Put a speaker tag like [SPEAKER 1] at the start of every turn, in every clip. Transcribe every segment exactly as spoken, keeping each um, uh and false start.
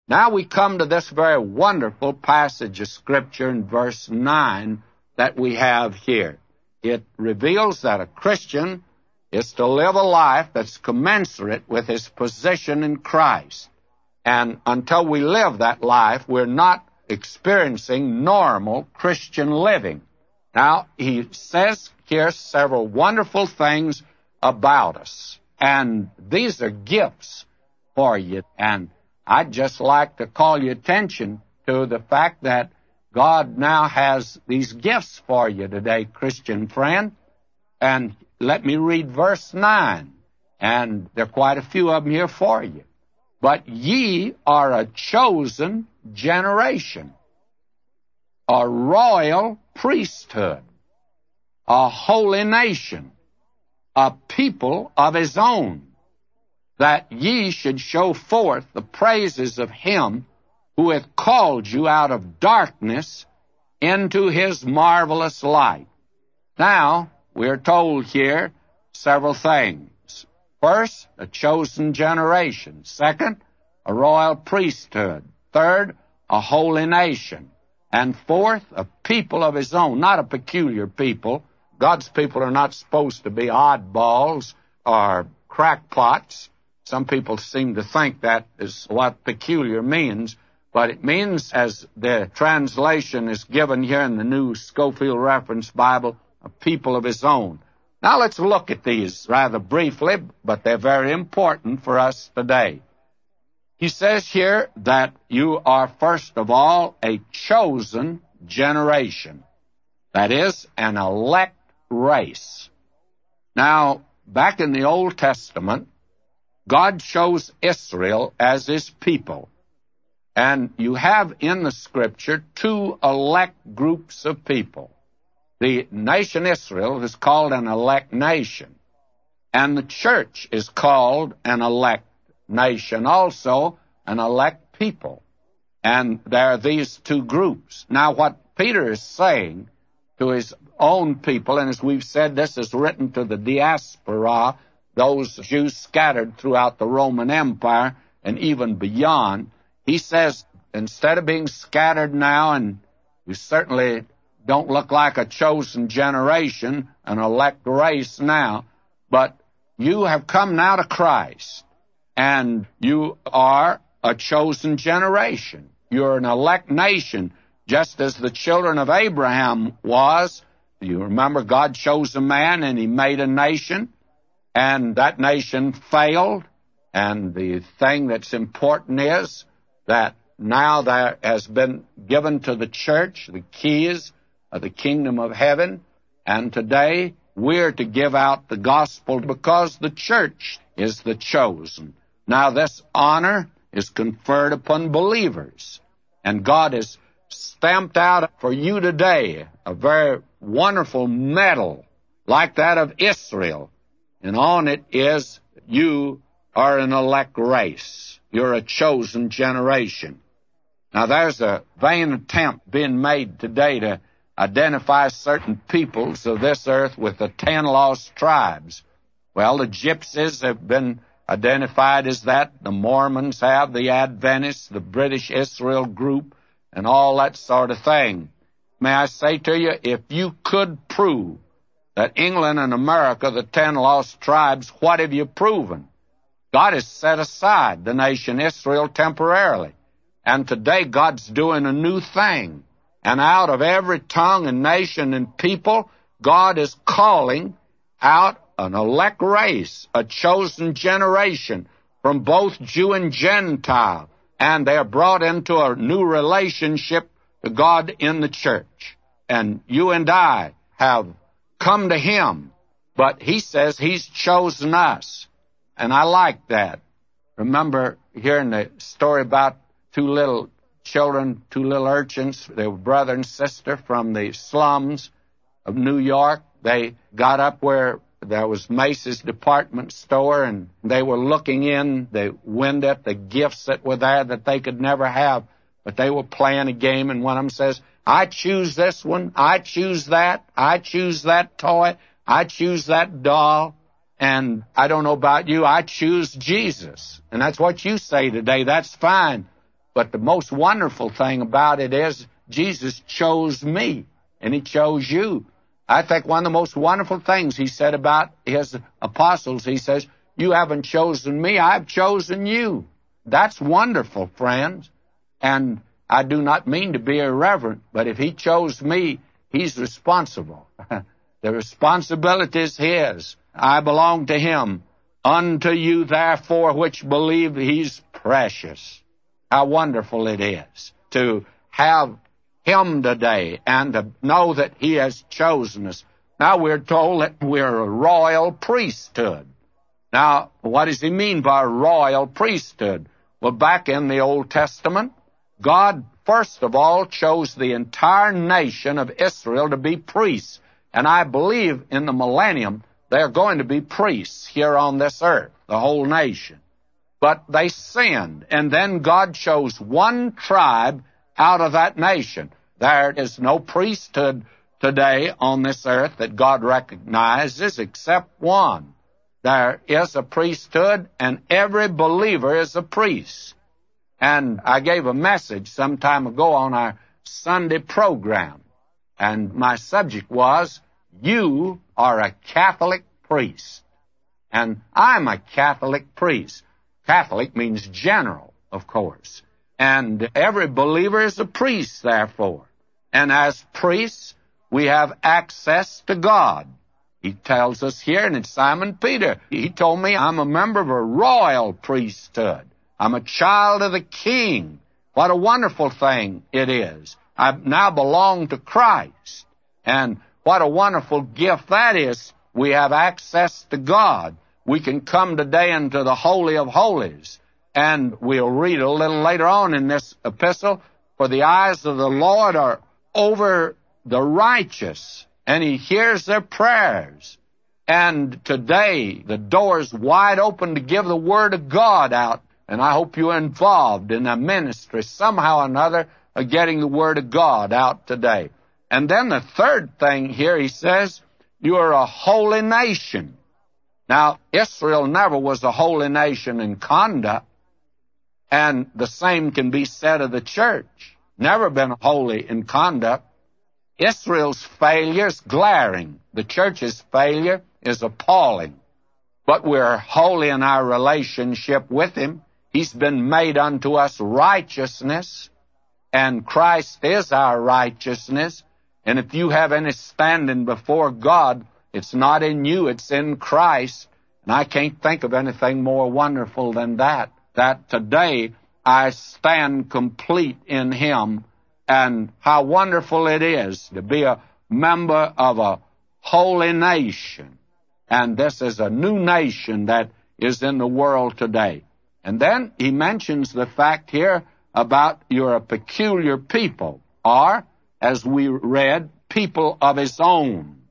[SPEAKER 1] Now we come to this very wonderful passage of Scripture in verse nine that we have here. It reveals that a Christian is to live a life that's commensurate with his position in Christ. And until we live that life, we're not experiencing normal Christian living. Now, he says here several wonderful things about us. And these are gifts for you. And I'd just like to call your attention to the fact that God now has these gifts for you today, Christian friend. And let me read verse nine. And there are quite a few of them here for you. But ye are a chosen generation, a royal priesthood, a holy nation, a people of his own, that ye should show forth the praises of him who hath called you out of darkness into his marvelous light. Now, we're told here several things. First, a chosen generation. Second, a royal priesthood. Third, a holy nation. And fourth, a people of his own, not a peculiar people. God's people are not supposed to be oddballs or crackpots. Some people seem to think that is what peculiar means, but it means, as the translation is given here in the New Scofield Reference Bible, a people of his own. Now let's look at these rather briefly, but they're very important for us today. He says here that you are, first of all, a chosen generation. That is, an elect race. Now, back in the Old Testament, God chose Israel as his people. And you have in the Scripture two elect groups of people. The nation Israel is called an elect nation, and the church is called an elect nation, also an elect people. And there are these two groups. Now, what Peter is saying to his own people, and as we've said, this is written to the diaspora, those Jews scattered throughout the Roman Empire and even beyond. He says, instead of being scattered now, and you certainly don't look like a chosen generation, an elect race now, but you have come now to Christ, and you are a chosen generation. You're an elect nation, just as the children of Abraham was. You remember God chose a man, and he made a nation, and that nation failed. And the thing that's important is that now there has been given to the church the keys of the kingdom of heaven, and today we're to give out the gospel because the church is the chosen. Now this honor is conferred upon believers, and God has stamped out for you today a very wonderful medal like that of Israel, and on it is, you are an elect race. You're a chosen generation. Now there's a vain attempt being made today to identify certain peoples of this earth with the ten lost tribes. Well, the Gypsies have been identified as that. The Mormons have, the Adventists, the British Israel group, and all that sort of thing. May I say to you, if you could prove that England and America, the ten lost tribes, what have you proven? God has set aside the nation Israel temporarily. And today God's doing a new thing. And out of every tongue and nation and people, God is calling out an elect race, a chosen generation from both Jew and Gentile. And they are brought into a new relationship to God in the church. And you and I have come to him, but he says he's chosen us. And I like that. Remember hearing the story about two little children, two little urchins, they were brother and sister from the slums of New York. They got up where there was Macy's department store, and they were looking in the window at the gifts that were there that they could never have. But they were playing a game, and one of them says, I choose this one, I choose that, I choose that toy, I choose that doll, and I don't know about you, I choose Jesus. And that's what you say today, that's fine. But the most wonderful thing about it is Jesus chose me, and he chose you. I think one of the most wonderful things he said about his apostles, he says, you haven't chosen me, I've chosen you. That's wonderful, friends. And I do not mean to be irreverent, but if he chose me, he's responsible. The responsibility is his. I belong to him. Unto you, therefore, which believe, he's precious. How wonderful it is to have him today and to know that he has chosen us. Now we're told that we're a royal priesthood. Now, what does he mean by royal priesthood? Well, back in the Old Testament, God, first of all, chose the entire nation of Israel to be priests. And I believe in the millennium, they're going to be priests here on this earth, the whole nation. But they sinned, and then God chose one tribe out of that nation. There is no priesthood today on this earth that God recognizes except one. There is a priesthood, and every believer is a priest. And I gave a message some time ago on our Sunday program, and my subject was, you are a Catholic priest. And I'm a Catholic priest. Catholic means general, of course. And every believer is a priest, therefore. And as priests, we have access to God. He tells us here, and it's Simon Peter. He told me I'm a member of a royal priesthood. I'm a child of the King. What a wonderful thing it is. I now belong to Christ. And what a wonderful gift that is. We have access to God. We can come today into the Holy of Holies. And we'll read a little later on in this epistle, for the eyes of the Lord are over the righteous, and he hears their prayers. And today, the door is wide open to give the Word of God out. And I hope you're involved in a ministry somehow or another of getting the Word of God out today. And then the third thing here, he says, you're a holy nation. Now, Israel never was a holy nation in conduct, and the same can be said of the church. Never been holy in conduct. Israel's failure is glaring. The church's failure is appalling. But we're holy in our relationship with him. He's been made unto us righteousness, and Christ is our righteousness. And if you have any standing before God, it's not in you, it's in Christ. And I can't think of anything more wonderful than that, that today I stand complete in him. And how wonderful it is to be a member of a holy nation. And this is a new nation that is in the world today. And then he mentions the fact here about you're a peculiar people, or, as we read, people of his own.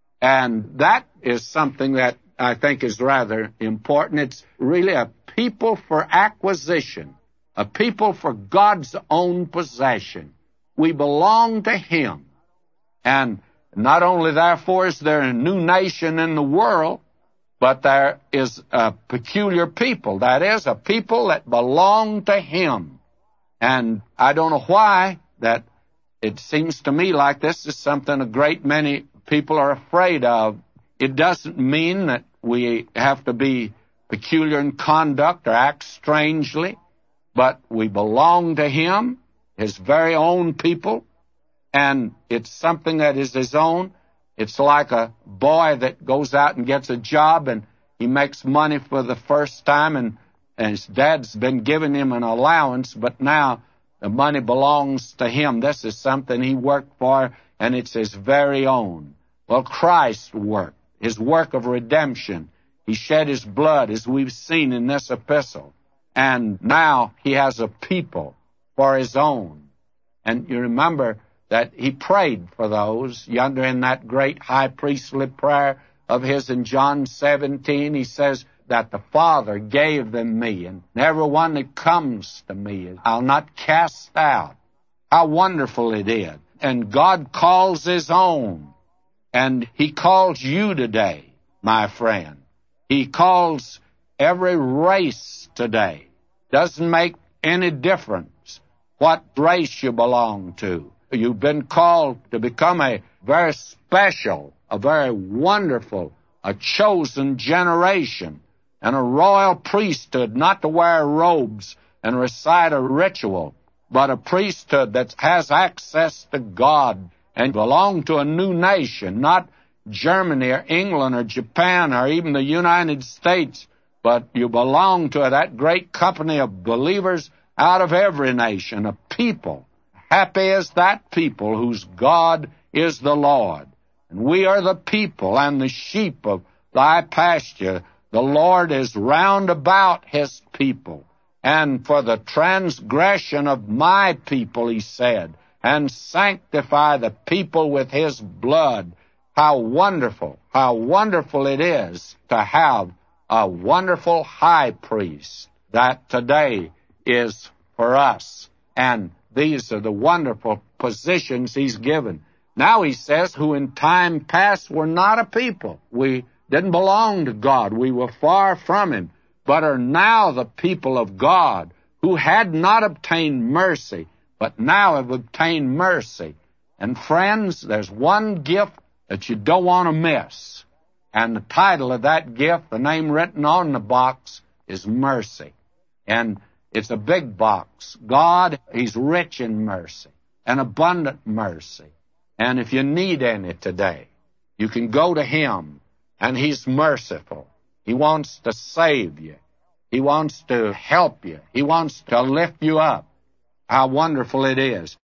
[SPEAKER 1] And that is something that I think is rather important. It's really a people for acquisition, a people for God's own possession. We belong to him. And not only, therefore, is there a new nation in the world, but there is a peculiar people. That is, a people that belong to him. And I don't know why that it seems to me like this is something a great many people are afraid of. It doesn't mean that we have to be peculiar in conduct or act strangely, but we belong to him, his very own people, and it's something that is his own. It's like a boy that goes out and gets a job, and he makes money for the first time, and, and his dad's been giving him an allowance, but now the money belongs to him. This is something he worked for, and it's his very own. Well, Christ worked, his work of redemption. He shed his blood, as we've seen in this epistle, and now he has a people for his own. And you remember that he prayed for those yonder in that great high priestly prayer of his in John seventeen. He says that the Father gave them me, and everyone that comes to me I'll not cast out. How wonderful it is. And God calls his own. And he calls you today, my friend. He calls every race today. Doesn't make any difference what race you belong to. You've been called to become a very special, a very wonderful, a chosen generation, and a royal priesthood, not to wear robes and recite a ritual, but a priesthood that has access to God and belong to a new nation, not Germany or England or Japan or even the United States, but you belong to that great company of believers out of every nation, a people. Happy is that people whose God is the Lord. And we are the people and the sheep of thy pasture. The Lord is round about his people. And for the transgression of my people, he said, and sanctify the people with his blood. How wonderful, how wonderful it is to have a wonderful high priest that today is for us. And these are the wonderful positions he's given. Now he says, who in time past were not a people. We didn't belong to God. We were far from him, but are now the people of God, who had not obtained mercy, but now have obtained mercy. And friends, there's one gift that you don't want to miss. And the title of that gift, the name written on the box, is mercy. And it's a big box. God, he's rich in mercy, and abundant mercy. And if you need any today, you can go to him, and he's merciful. He wants to save you. He wants to help you. He wants to lift you up. How wonderful it is.